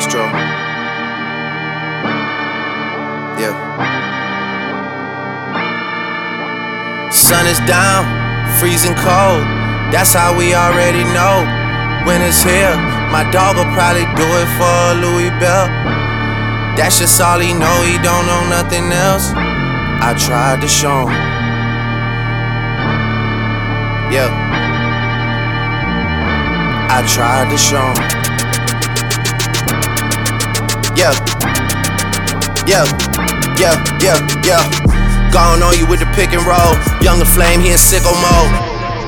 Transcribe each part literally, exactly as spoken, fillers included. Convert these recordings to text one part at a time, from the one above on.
Astro. Yeah. Sun is down, freezing cold. That's how we already know. Winter's here. My dog will probably do it for a Louis belt. That's just all he know. He don't know nothing else. I tried to show him. Yeah. I tried to show him. Yeah. Yeah. Yeah. Yeah. Yeah. Gone on you with the pick and roll. Younger Flame, he in sicko mode.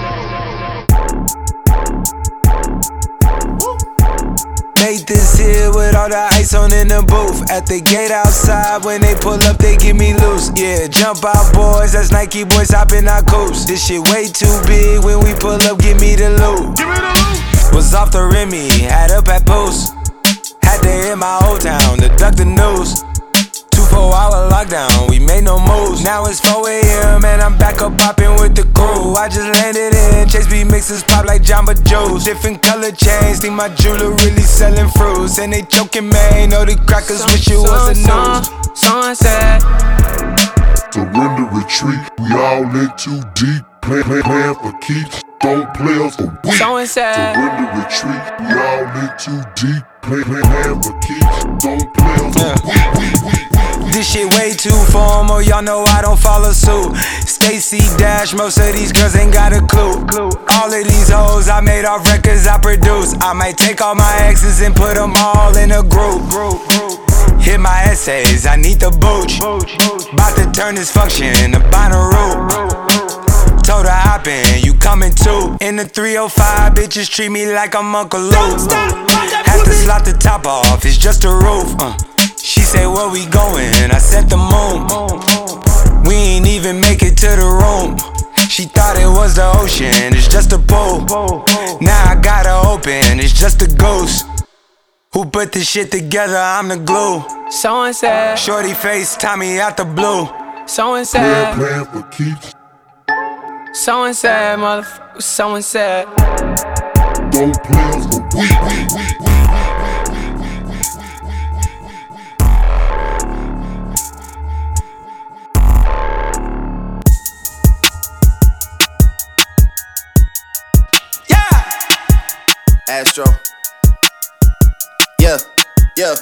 Nathan's here with all the ice on in the booth. At the gate outside, when they pull up, they get me loose. Yeah, jump out, boys. That's Nike boys hopping our coops. This shit way too big. When we pull up, give me the loot. Give me the loot. Was off the Remy, had up at post. Had to hit my old town to duck the news. Two four hour lockdown, we made no moves. Now it's four A M and I'm back up popping with the crew. I just landed in, Chase B mixes pop like Jamba Joe's. Different color chains, think my jeweler really selling fruits. And they joking, man, know the crackers wish it was a news. Sunset. Surrender, retreat, we all in too deep. Play, play, playing for keeps, don't play us for weak. Surrender, retreat, we all in too deep. Play, play, playing for keeps, don't play us for weak, weak, weak. This shit way too formal, y'all know I don't follow suit. Stacy Dash, most of these girls ain't got a clue. All of these hoes I made off records I produce. I might take all my exes and put them all in a group. Hit my essays, I need the booch. Bout to turn this function into Bonnaroo. Told her hop in, you coming too. In the three oh five, bitches treat me like I'm Uncle Luke. Had to slot the top off, it's just a roof. uh. She say, where we going? I said the moon. We ain't even make it to the room. She thought it was the ocean, it's just a pool. Now I gotta open, it's just a ghost. Who put this shit together? I'm the glue. So and said. Shorty face, Tommy out the blue. So and said. Playing for keeps, So and said, motherfucker. So and said. don't play us for weak, weak, weak, weak. Astro. Yeah, yeah.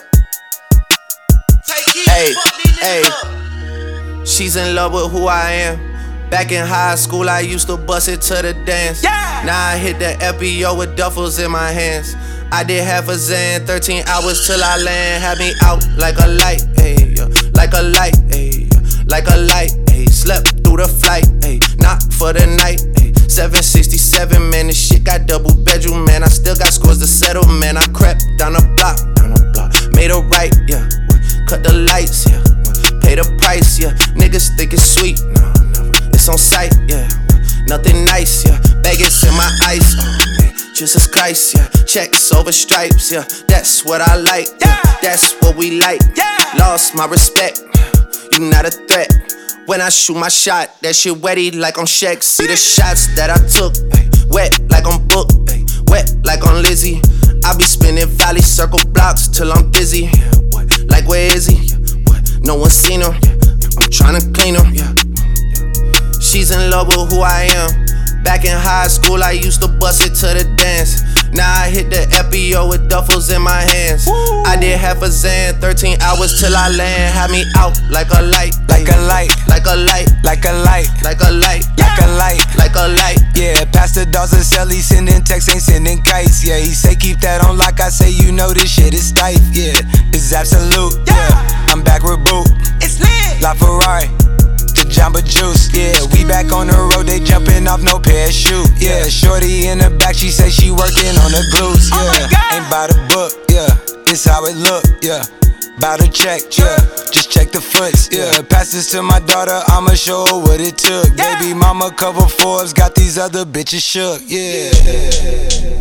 Hey, hey. She's in love with who I am. Back in high school, I used to bust it to the dance. Yeah. Now I hit the F B O with duffels in my hands. I did half a Zan, thirteen hours till I land. Had me out like a light, ayy, yeah. Like a light, ayy, yeah. Like a light, ayy. Slept through the flight, ayy. Not for the night, ayy. seven sixty-seven, man, this shit got double bedroom, man. I still got scores to settle, man. I crept down the block, down the block. Made a right, yeah. Cut the lights, yeah. Pay the price, yeah. Niggas think it's sweet, no, never. It's on sight, yeah. Nothing nice, yeah. Vegas in my ice, oh man. Jesus Christ, yeah. Checks over stripes, yeah. That's what I like, yeah. That's what we like, yeah. Lost my respect, you not a threat. When I shoot my shot, that shit wetty like on Shaq. See the shots that I took, ay, wet like on Book, ay, wet like on Lizzie. I be spinning valley circle blocks till I'm dizzy. Yeah, what? Like where is he? Yeah, what? No one seen him. Yeah, I'm tryna clean him. Yeah, yeah. She's in love with who I am. Back in high school, I used to bust it to the dance. Now I hit the F B O with duffels in my hands. Woo. I did half a Zan, thirteen hours till I land. Had me out like a light, like a light, like a light, like a light, like a light, like a light, like a light. Yeah, Pastor Dawson sell, he sending texts, ain't sending kites. Yeah, he say keep that on lock. I say you know this shit is tight. Yeah, it's absolute. Yeah, I'm back with Boot. It's lit. La Ferrari. Jamba Juice, yeah, we back on the road, they jumping off no parachute, yeah. Shorty in the back, she say she working on the glutes, yeah. Ain't by the book, yeah, it's how it look, yeah. Bout to check, yeah, just check the foots, yeah. Pass this to my daughter, I'ma show her what it took. Baby mama cover Forbes, got these other bitches shook, yeah.